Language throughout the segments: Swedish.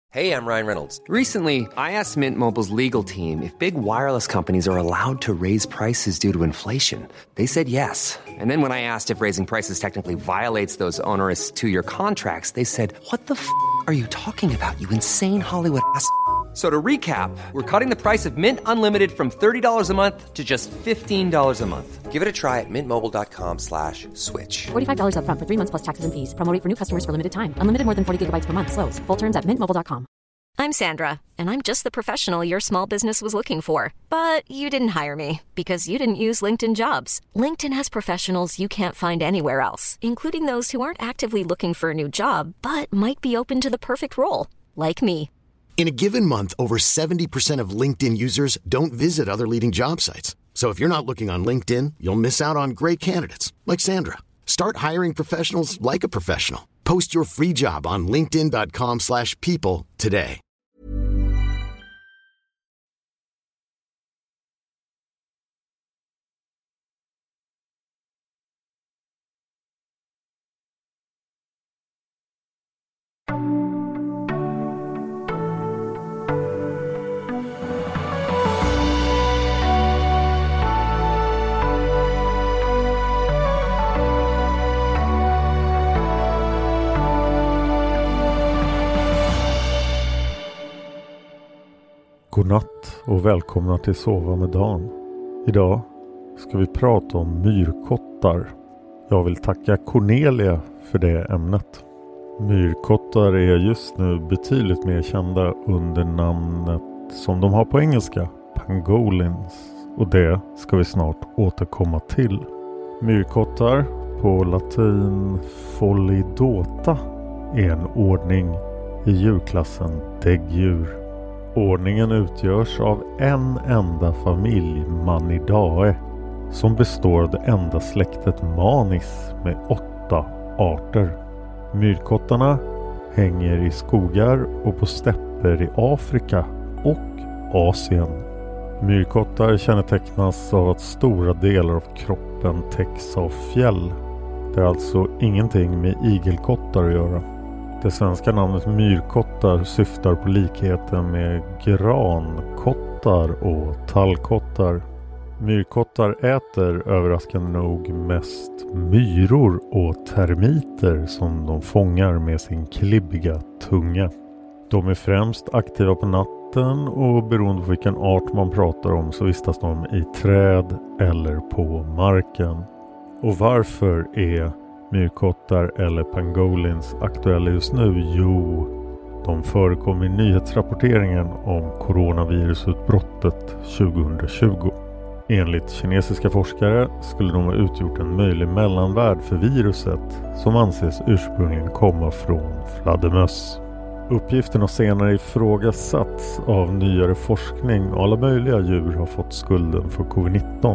Hey, I'm Ryan Reynolds. Recently, I asked Mint Mobile's legal team if big wireless companies are allowed to raise prices due to inflation. They said yes. And then when I asked if raising prices technically violates those onerous two-year contracts, they said, "What the f*** are you talking about, you insane Hollywood ass?" So to recap, we're cutting the price of Mint Unlimited from $30 a month to just $15 a month. Give it a try at mintmobile.com/switch. $45 up front for 3 months plus taxes and fees. Promo rate for new customers for limited time. Unlimited more than 40 gigabytes per month. Slows full terms at mintmobile.com. I'm Sandra, and I'm just the professional your small business was looking for. But you didn't hire me because you didn't use LinkedIn Jobs. LinkedIn has professionals you can't find anywhere else, including those who aren't actively looking for a new job, but might be open to the perfect role, like me. In a given month, over 70% of LinkedIn users don't visit other leading job sites. So if you're not looking on LinkedIn, you'll miss out on great candidates like Sandra. Start hiring professionals like a professional. Post your free job on linkedin.com/people today. Godnatt och välkomna till Sova med Dan. Idag ska vi prata om myrkottar. Jag vill tacka Cornelia för det ämnet. Myrkottar är just nu betydligt mer kända under namnet som de har på engelska, pangolins. Och det ska vi snart återkomma till. Myrkottar, på latin Pholidota, är en ordning i djurklassen däggdjur. Ordningen utgörs av en enda familj, Manidae, som består av det enda släktet Manis med 8 arter. Myrkottarna hänger i skogar och på stäpper i Afrika och Asien. Myrkottar kännetecknas av att stora delar av kroppen täcks av fjäll. Det är alltså ingenting med igelkottar att göra. Det svenska namnet myrkottar syftar på likheten med grankottar och tallkottar. Myrkottar äter överraskande nog mest myror och termiter som de fångar med sin klibbiga tunga. De är främst aktiva på natten och beroende på vilken art man pratar om så vistas de i träd eller på marken. Och varför är myrkottar eller pangolins aktuella just nu? Jo, de förekom i nyhetsrapporteringen om coronavirusutbrottet 2020. Enligt kinesiska forskare skulle de ha utgjort en möjlig mellanvärld för viruset som anses ursprungligen komma från fladdermöss. Uppgiften har senare ifrågasatts av nyare forskning och alla möjliga djur har fått skulden för covid-19.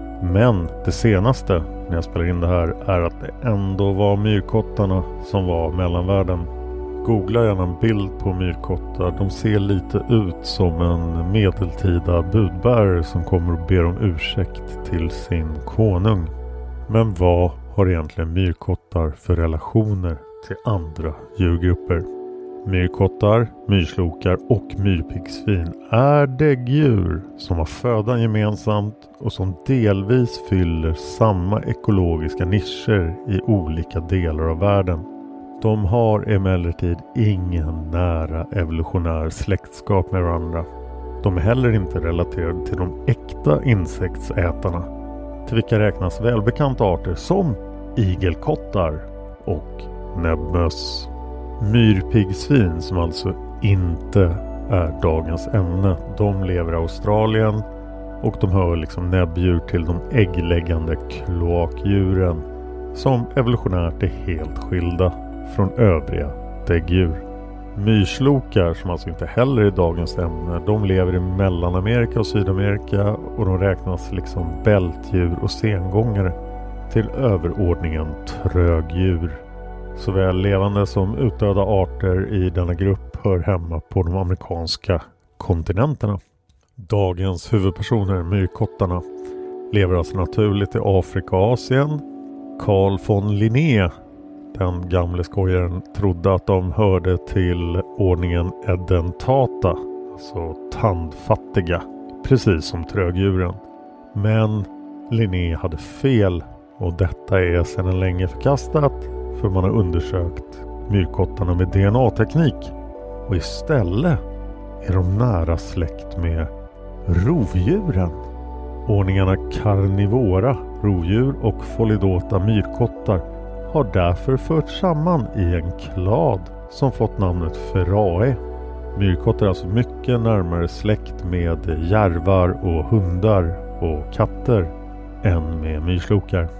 Men det senaste när jag spelar in det här är att det ändå var myrkottarna som var mellanvärlden. Googla gärna en bild på myrkottar. De ser lite ut som en medeltida budbärare som kommer och ber om ursäkt till sin konung. Men vad har egentligen myrkottar för relationer till andra djurgrupper? Myrkottar, myrslokar och myrpiggsvin är däggdjur som har födan gemensamt och som delvis fyller samma ekologiska nischer i olika delar av världen. De har emellertid ingen nära evolutionär släktskap med varandra. De är heller inte relaterade till de äkta insektsätarna, till vilka räknas välbekanta arter som igelkottar och näbbmöss. Myrpiggsvin, som alltså inte är dagens ämne, de lever i Australien och de hör liksom näbbdjur till de äggläggande kloakdjuren som evolutionärt är helt skilda från övriga däggdjur. Myrslokar, som alltså inte heller är dagens ämne, de lever i Mellanamerika och Sydamerika och de räknas liksom bältdjur och sengångare till överordningen trögdjur. Såväl levande som utdöda arter i denna grupp hör hemma på de amerikanska kontinenterna. Dagens huvudpersoner, myrkottarna, lever alltså naturligt i Afrika och Asien. Carl von Linné Den gamle skojaren trodde att de hörde till ordningen edentata, alltså tandfattiga, precis som trögdjuren. Men Linné hade fel och detta är sedan länge förkastat, för man har undersökt myrkottarna med DNA-teknik. Och istället är de nära släkt med rovdjuren. Ordningarna karnivora, rovdjur, och folidota, myrkottar, har därför förts samman i en klad som fått namnet Ferae. Myrkottar är alltså mycket närmare släkt med järvar och hundar och katter än med myrslokar.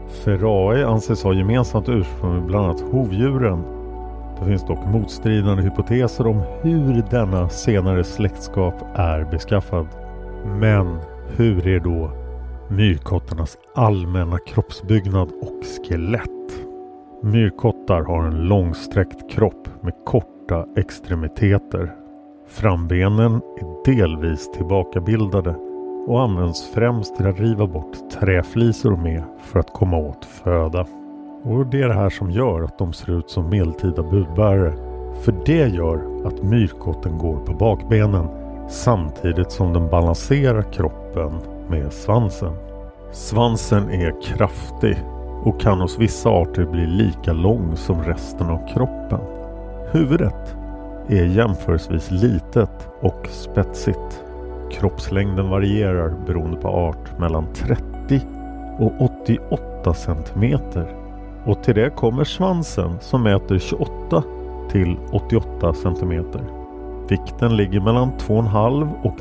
Ferae anses ha gemensamt ursprung med bland annat hovdjuren. Det finns dock motstridande hypoteser om hur denna senare släktskap är beskaffad. Men hur är då myrkottarnas allmänna kroppsbyggnad och skelett? Myrkottar har en långsträckt kropp med korta extremiteter. Frambenen är delvis tillbakabildade och används främst till att riva bort träflisor med för att komma åt föda. Och det är det här som gör att de ser ut som medeltida budbärare. För det gör att myrkotten går på bakbenen samtidigt som den balanserar kroppen med svansen. Svansen är kraftig och kan hos vissa arter bli lika lång som resten av kroppen. Huvudet är jämförelsevis litet och spetsigt. Kroppslängden varierar beroende på art mellan 30 och 88 cm. Och till det kommer svansen som mäter 28 till 88 cm. Vikten ligger mellan 2,5 och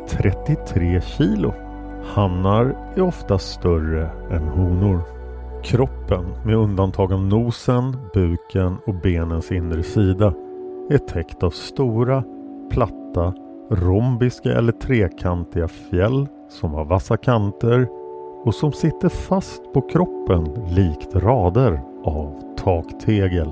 33 kilo. Hannar är ofta större än honor. Kroppen, med undantag av nosen, buken och benens inre sida, är täckt av stora, platta, rombiska eller trekantiga fjäll som har vassa kanter och som sitter fast på kroppen likt rader av taktegel.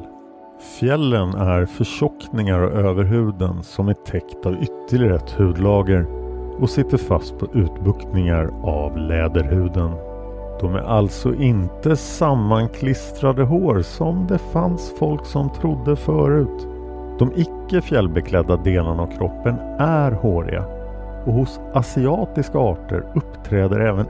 Fjällen är förtjockningar av överhuden som är täckt av ytterligare ett hudlager och sitter fast på utbuktningar av läderhuden. De är alltså inte sammanklistrade hår som det fanns folk som trodde förut. De icke fjällbeklädda delarna av kroppen är håriga och hos asiatiska arter uppträder även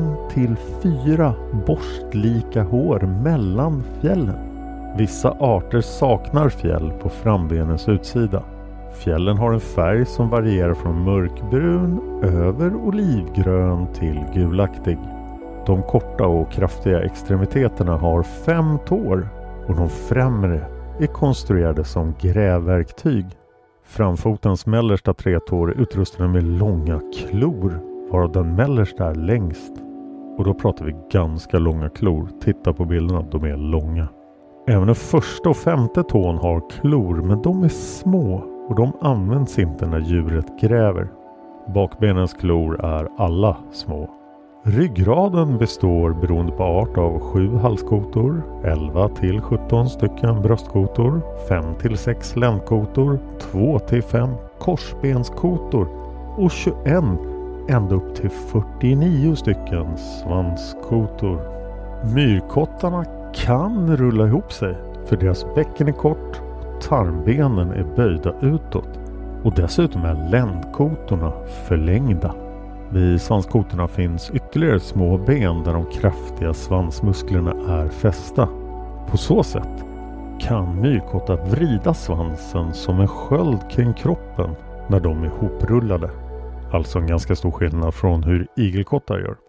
1-4 borstlika hår mellan fjällen. Vissa arter saknar fjäll på frambenens utsida. Fjällen har en färg som varierar från mörkbrun över olivgrön till gulaktig. De korta och kraftiga extremiteterna har 5 tår och de främre är konstruerade som grävverktyg. Framfotens mellersta 3 tår är utrustade med långa klor, varav den mellersta är längst. Och då pratar vi ganska långa klor. Titta på bilderna, de är långa. Även den första och 5:e tån har klor, men de är små och de används inte när djuret gräver. Bakbenens klor är alla små. Ryggraden består beroende på art av 7 halskotor, 11 till 17 stycken bröstkotor, 5 till 6 ländkotor, 2 till 5 korsbenskotor och 21 ända upp till 49 stycken svanskotor. Myrkottarna kan rulla ihop sig för deras bäcken är kort och tarmbenen är böjda utåt och dessutom är ländkotorna förlängda. Vid svanskotorna finns ytterligare små ben där de kraftiga svansmusklerna är fästa. På så sätt kan myrkottar vrida svansen som en sköld kring kroppen när de är hoprullade. Alltså en ganska stor skillnad från hur igelkottar gör.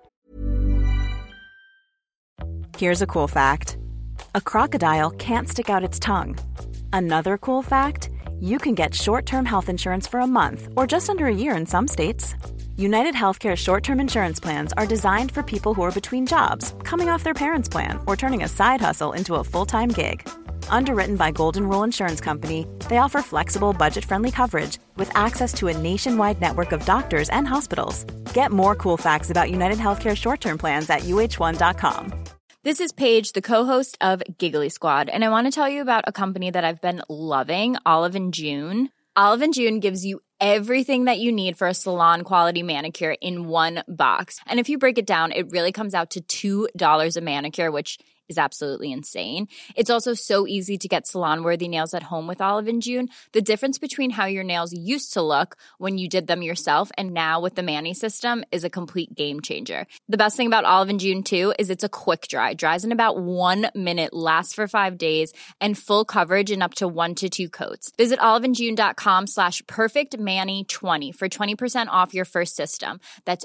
Here's a cool fact. A crocodile can't stick out its tongue. Another cool fact, you can get short-term health insurance for a month or just under a year in some states. United Healthcare short-term insurance plans are designed for people who are between jobs, coming off their parents' plan, or turning a side hustle into a full-time gig. Underwritten by Golden Rule Insurance Company, they offer flexible, budget-friendly coverage with access to a nationwide network of doctors and hospitals. Get more cool facts about United Healthcare short-term plans at uh1.com. This is Paige, the co-host of Giggly Squad, and I want to tell you about a company that I've been loving, Olive & June. Olive & June gives you everything that you need for a salon-quality manicure in one box. And if you break it down, it really comes out to $2 a manicure, which is absolutely insane. It's also so easy to get salon-worthy nails at home with Olive & June. The difference between how your nails used to look when you did them yourself and now with the Mani system is a complete game changer. The best thing about Olive & June too is it's a quick dry. Dries in about 1 minute, lasts for 5 days, and full coverage in up to 1 to 2 coats. Visit oliveandjune.com/perfectmani20 for 20% off your first system. That's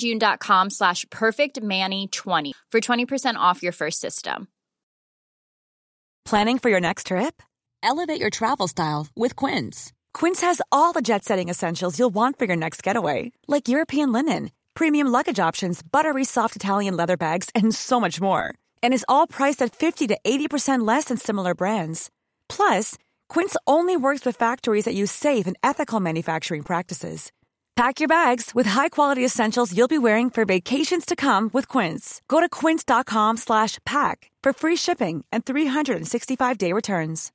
oliveandjune.com/perfectmani20 for 20% off your first system. Planning for your next trip? Elevate your travel style with Quince. Quince has all the jet-setting essentials you'll want for your next getaway, like European linen, premium luggage options, buttery soft Italian leather bags, and so much more. And is all priced at 50 to 80% less than similar brands. Plus, Quince only works with factories that use safe and ethical manufacturing practices. Pack your bags with high-quality essentials you'll be wearing for vacations to come with Quince. Go to quince.com/pack for free shipping and 365-day returns.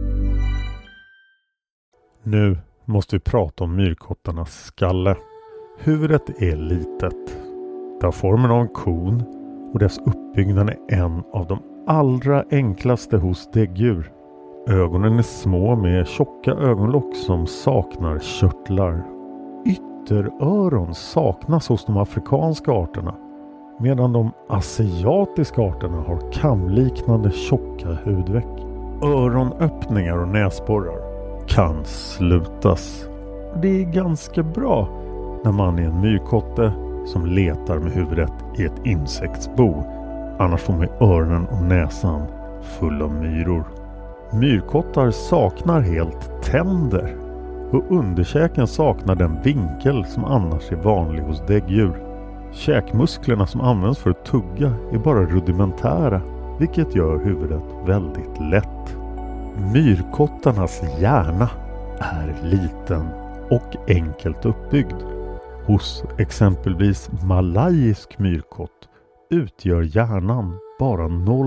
Nu måste vi prata om myrkottarnas skalle. Huvudet är litet. Det har formen av en kon och dess uppbyggnad är en av de allra enklaste hos däggdjur. Ögonen är små med tjocka ögonlock som saknar körtlar. Ytteröron saknas hos de afrikanska arterna, medan de asiatiska arterna har kamliknande tjocka hudveck. Öronöppningar och näsborrar kan slutas. Det är ganska bra när man är en myrkotte som letar med huvudet i ett insektsbo. Annars får man öronen och näsan full av myror. Myrkottar saknar helt tänder och underkäken saknar den vinkel som annars är vanlig hos däggdjur. Käkmusklerna som används för att tugga är bara rudimentära, vilket gör huvudet väldigt lätt. Myrkottarnas hjärna är liten och enkelt uppbyggd. Hos exempelvis malayisk myrkott utgör hjärnan bara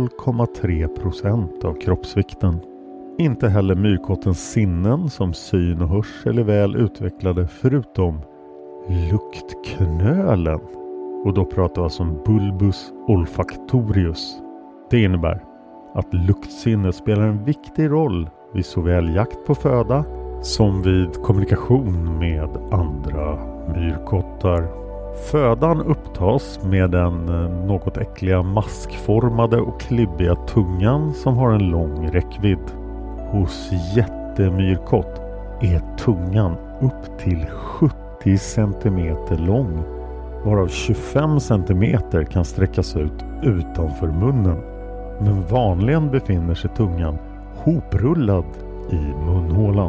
0,3% av kroppsvikten. Inte heller myrkottens sinnen som syn och hörsel är väl utvecklade förutom luktknölen. Och då pratar vi alltså om bulbus olfactorius. Det innebär att luktsinnet spelar en viktig roll vid såväl jakt på föda som vid kommunikation med andra myrkottar. Födan upptas med den något äckliga maskformade och klibbiga tungan som har en lång räckvidd. Hos jättemyrkott är tungan upp till 70 cm lång, varav 25 cm kan sträckas ut utanför munnen. Men vanligen befinner sig tungan hoprullad i munhålan.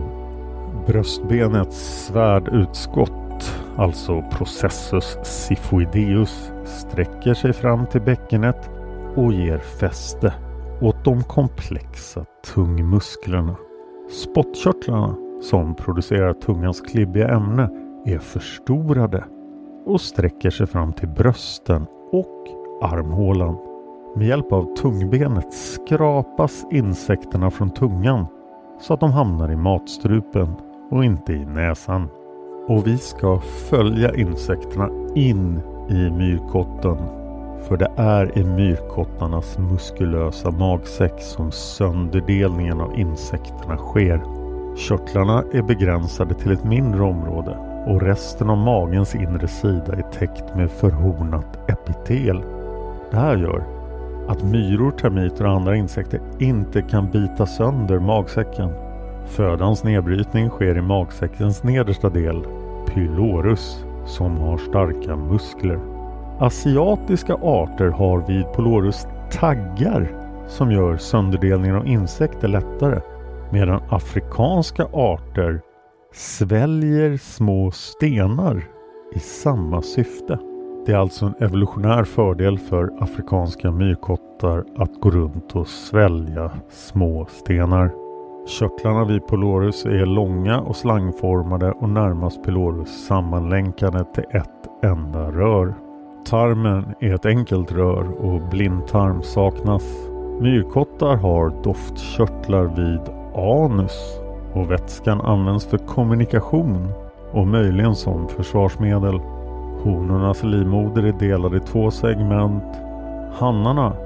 Bröstbenets svärdutskott, alltså processus xiphoideus, sträcker sig fram till bäckenet och ger fäste åt de komplexa tungmusklerna. Spottkörtlarna som producerar tungans klibbiga ämne är förstorade och sträcker sig fram till brösten och armhålan. Med hjälp av tungbenet skrapas insekterna från tungan så att de hamnar i matstrupen och inte i näsan. Och vi ska följa insekterna in i myrkotten, för det är i myrkottarnas muskulösa magsäck som sönderdelningen av insekterna sker. Körtlarna är begränsade till ett mindre område och resten av magens inre sida är täckt med förhornat epitel. Det här gör att myror, termiter och andra insekter inte kan bita sönder magsäcken. Födans nedbrytning sker i magsäckens nedersta del, pylorus, som har starka muskler. Asiatiska arter har vid pylorus taggar som gör sönderdelningen av insekter lättare, medan afrikanska arter sväljer små stenar i samma syfte. Det är alltså en evolutionär fördel för afrikanska myrkottar att gå runt och svälja små stenar. Körtlarna vid pylorus är långa och slangformade och närmast pylorus sammanlänkade till ett enda rör. Tarmen är ett enkelt rör och blindtarm saknas. Myrkottar har doftkörtlar vid anus och vätskan används för kommunikation och möjligen som försvarsmedel. Honornas livmoder är delad i 2 segment. Hannarna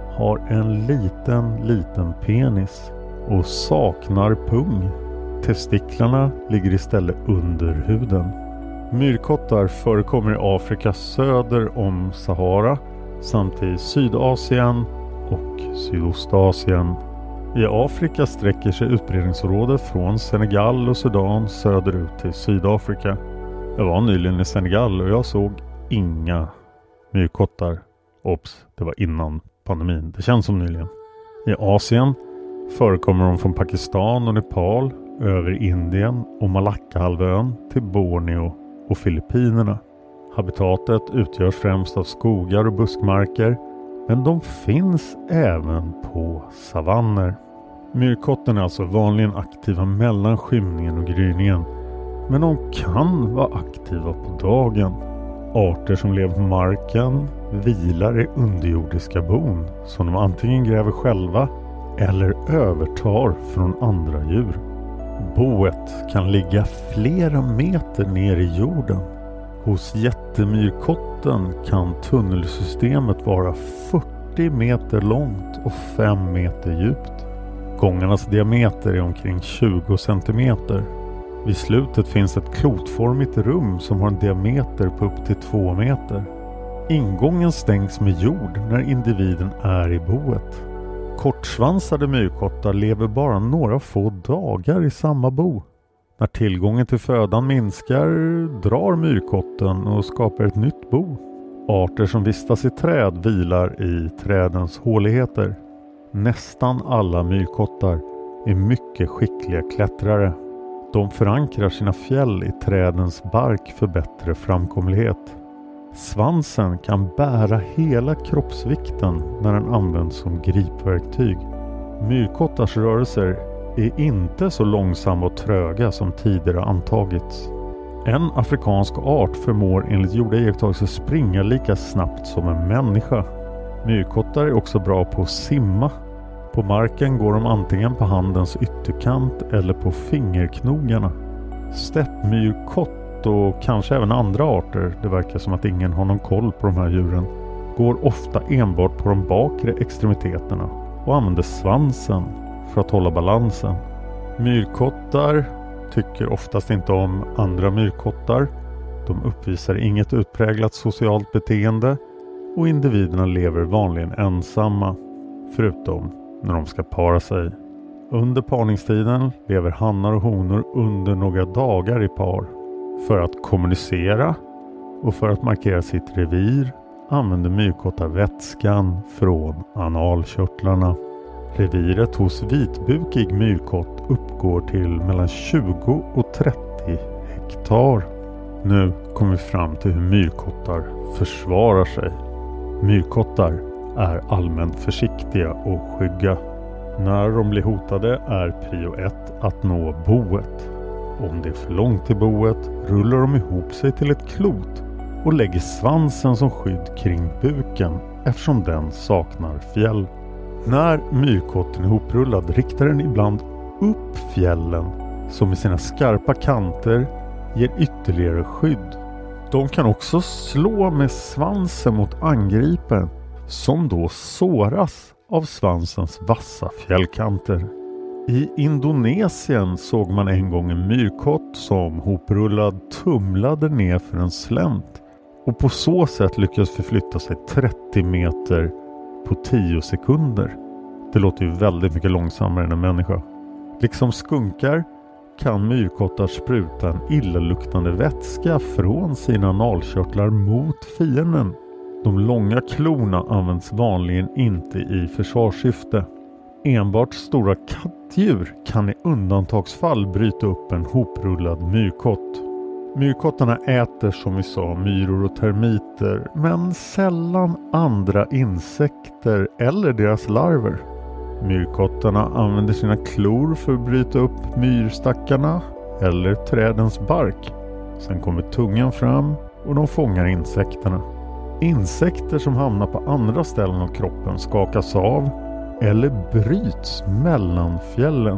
har en liten penis och saknar pung. Testiklarna ligger istället under huden. Myrkottar förekommer i Afrika söder om Sahara samt i Sydasien och Sydostasien. I Afrika sträcker sig utbredningsområdet från Senegal och Sudan söderut till Sydafrika. Jag var nyligen i Senegal och jag såg inga myrkottar. Ops, det var innan pandemin. Det känns som nyligen. I Asien förekommer de från Pakistan och Nepal över Indien och Malaccahalvön till Borneo och Filippinerna. Habitatet utgörs främst av skogar och buskmarker, men de finns även på savanner. Myrkotten är alltså vanligen aktiva mellan skymningen och gryningen, men de kan vara aktiva på dagen. Arter som lever på marken vilar i underjordiska bon som de antingen gräver själva eller övertar från andra djur. Boet kan ligga flera meter ner i jorden. Hos jättemyrkotten kan tunnelsystemet vara 40 meter långt och 5 meter djupt. Gångarnas diameter är omkring 20 centimeter. Vid slutet finns ett klotformigt rum som har en diameter på upp till 2 meter. Ingången stängs med jord när individen är i boet. Kortsvansade myrkottar lever bara några få dagar i samma bo. När tillgången till födan minskar drar myrkotten och skapar ett nytt bo. Arter som vistas i träd vilar i trädens håligheter. Nästan alla myrkottar är mycket skickliga klättrare. De förankrar sina fjäll i trädens bark för bättre framkomlighet. Svansen kan bära hela kroppsvikten när den används som gripverktyg. Myrkottars rörelser är inte så långsamma och tröga som tidigare antagits. En afrikansk art förmår enligt gjorda iakttagelser springa lika snabbt som en människa. Myrkottar är också bra på att simma. På marken går de antingen på handens ytterkant eller på fingerknogarna. Steppmyrkott och kanske även andra arter, det verkar som att ingen har någon koll på de här djuren, går ofta enbart på de bakre extremiteterna och använder svansen för att hålla balansen. Myrkottar tycker oftast inte om andra myrkottar. De uppvisar inget utpräglat socialt beteende och individerna lever vanligen ensamma, förutom när de ska para sig. Under parningstiden lever hannar och honor under några dagar i par. För att kommunicera och för att markera sitt revir använder myrkottar vätskan från analkörtlarna. Reviret hos vitbukig myrkott uppgår till mellan 20 och 30 hektar. Nu kommer vi fram till hur myrkottar försvarar sig. Myrkottar är allmänt försiktiga och skygga. När de blir hotade är prio 1 att nå boet. Om det är för långt till boet rullar de ihop sig till ett klot och lägger svansen som skydd kring buken eftersom den saknar fjäll. När myrkotten är hoprullad riktar den ibland upp fjällen som med sina skarpa kanter ger ytterligare skydd. De kan också slå med svansen mot angriparen som då såras av svansens vassa fjällkanter. I Indonesien såg man en gång en myrkott som hoprullad tumlade ner för en slänt och på så sätt lyckades förflytta sig 30 meter på 10 sekunder. Det låter ju väldigt mycket långsammare än en människa. Liksom skunkar kan myrkottar spruta en illaluktande vätska från sina analkörtlar mot fienden. De långa klorna används vanligen inte i försvarssyfte. Enbart stora kattdjur kan i undantagsfall bryta upp en hoprullad myrkott. Myrkottarna äter som vi sa myror och termiter, men sällan andra insekter eller deras larver. Myrkottarna använder sina klor för att bryta upp myrstackarna eller trädens bark. Sen kommer tungan fram och de fångar insekterna. Insekter som hamnar på andra ställen av kroppen skakas av eller bryts mellan fjällen.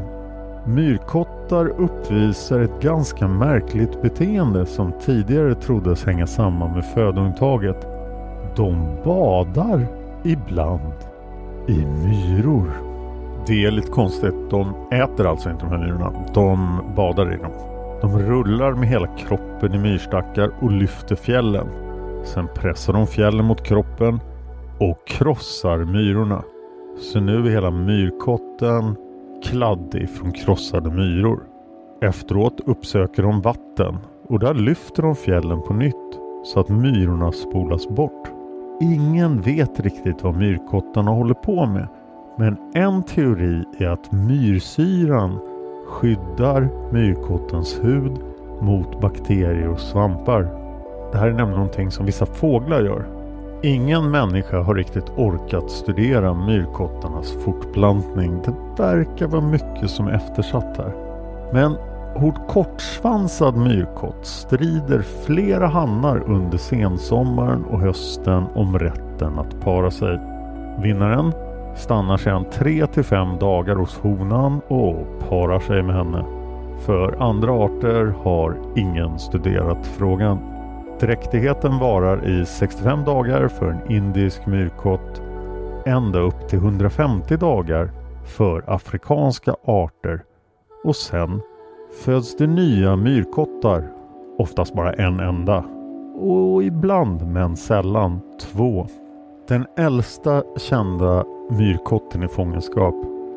Myrkottar uppvisar ett ganska märkligt beteende som tidigare troddes hänga samman med födointaget. De badar ibland. i myror. Det är lite konstigt. De äter alltså inte de här myrorna. De badar i dem. De rullar med hela kroppen i myrstackar och lyfter fjällen. Sen pressar de fjällen mot kroppen och krossar myrorna. Så nu är hela myrkotten kladdig från krossade myror. Efteråt uppsöker de vatten och där lyfter de fjällen på nytt så att myrorna spolas bort. Ingen vet riktigt vad myrkottarna håller på med. Men en teori är att myrsyran skyddar myrkottens hud mot bakterier och svampar. Det här är nämligen någonting som vissa fåglar gör. Ingen människa har riktigt orkat studera myrkottarnas fortplantning. Det verkar vara mycket som är eftersatt här. Men hos kortsvansad myrkott strider flera hannar under sensommaren och hösten om rätten att para sig. Vinnaren stannar sedan 3-5 dagar hos honan och parar sig med henne. För andra arter har ingen studerat frågan. Dräktigheten varar i 65 dagar för en indisk myrkott, ända upp till 150 dagar för afrikanska arter. Och sen föds det nya myrkottar, oftast bara en enda. Och ibland, men sällan, 2. Den äldsta kända myrkotten i fångenskap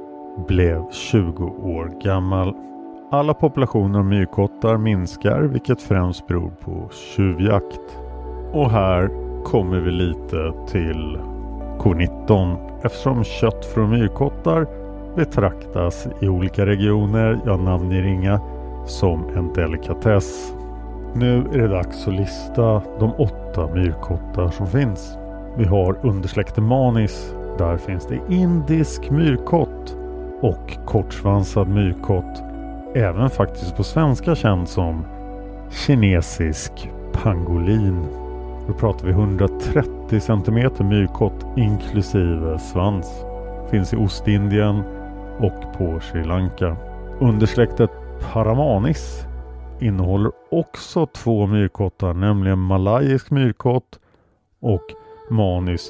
blev 20 år gammal. Alla populationer av myrkottar minskar, vilket främst beror på tjuvjakt. Och här kommer vi lite till covid-19. Eftersom kött från myrkottar betraktas i olika regioner, jag namnger inga, som en delikatess. Nu är det dags att lista de 8 myrkottar som finns. Vi har undersläkte Manis. Där finns det indisk myrkott och kortsvansad myrkott. Även faktiskt på svenska känd som kinesisk pangolin. Då pratar vi 130 cm myrkott inklusive svans. Finns i Ostindien och på Sri Lanka. Undersläktet Paramanis innehåller också 2 myrkottar, nämligen malayisk myrkott och Manis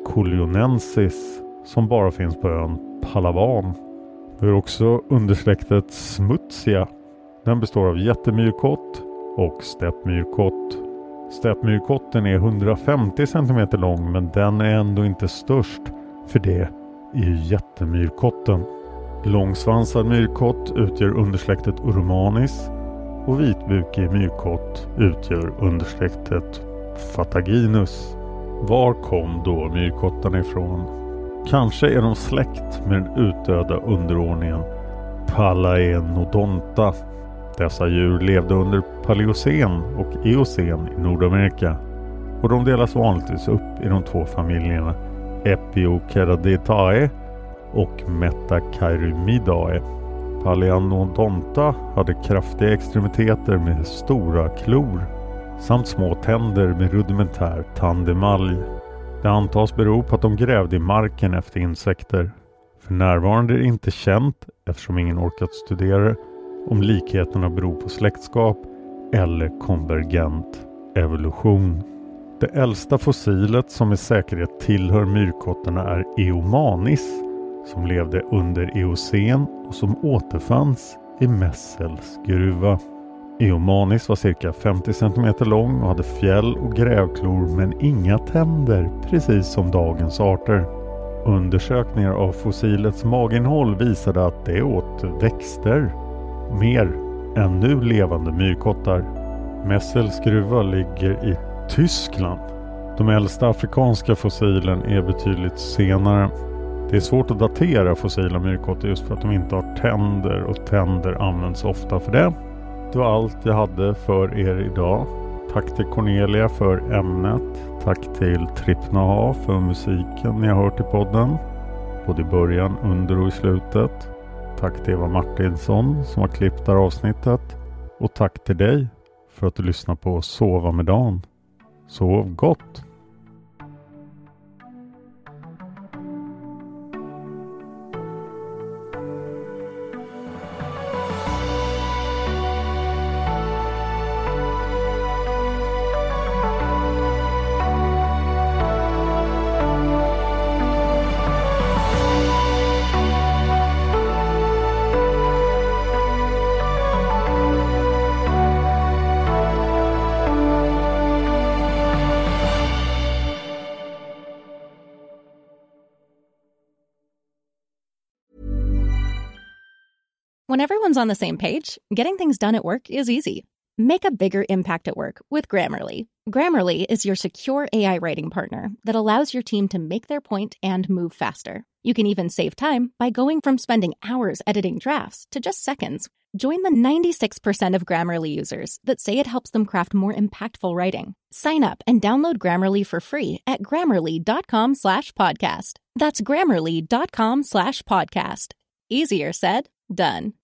colionensis som bara finns på ön Palawan. Vi har också undersläktet Smutsia. Den består av jättemyrkott och steppmyrkott. Steppmyrkotten är 150 cm lång, men den är ändå inte störst, för det är ju jättemyrkotten. Långsvansad myrkott utgör undersläktet Uromanis och vitbukig myrkott utgör undersläktet Fataginus. Var kom då myrkottarna ifrån? Kanske är de släkt med den utdöda underordningen Palaenodonta. Dessa djur levde under Paleocen och Eocen i Nordamerika. Och de delas vanligtvis upp i de 2 familjerna Epioceratidae och Metacaerymidae. Palaenodonta hade kraftiga extremiteter med stora klor samt små tänder med rudimentär tandemalj. Det antas bero på att de grävde i marken efter insekter. För närvarande är det inte känt, eftersom ingen orkat studera, om likheterna beror på släktskap eller konvergent evolution. Det äldsta fossilet som med säkerhet tillhör myrkottarna är Eomanis, som levde under Eocen och som återfanns i Messels gruva. Eomanis var cirka 50 cm lång och hade fjäll och grävklor men inga tänder, precis som dagens arter. Undersökningar av fossilets maginnehåll visade att det åt växter mer än nu levande myrkottar. Messels gruva ligger i Tyskland. De äldsta afrikanska fossilen är betydligt senare. Det är svårt att datera fossila myrkottar just för att de inte har tänder, och tänder används ofta för det. Det var allt jag hade för er idag. Tack till Cornelia för ämnet. Tack till Trippnaha för musiken ni har hört i podden, både i början, under och i slutet. Tack till Eva Martinsson som har klippt det här avsnittet. Och tack till dig för att du lyssnar på Sova med Dan. Sov gott! When everyone's on the same page, getting things done at work is easy. Make a bigger impact at work with Grammarly. Grammarly is your secure AI writing partner that allows your team to make their point and move faster. You can even save time by going from spending hours editing drafts to just seconds. Join the 96% of Grammarly users that say it helps them craft more impactful writing. Sign up and download Grammarly for free at Grammarly.com/podcast. That's Grammarly.com/podcast. Easier said, done.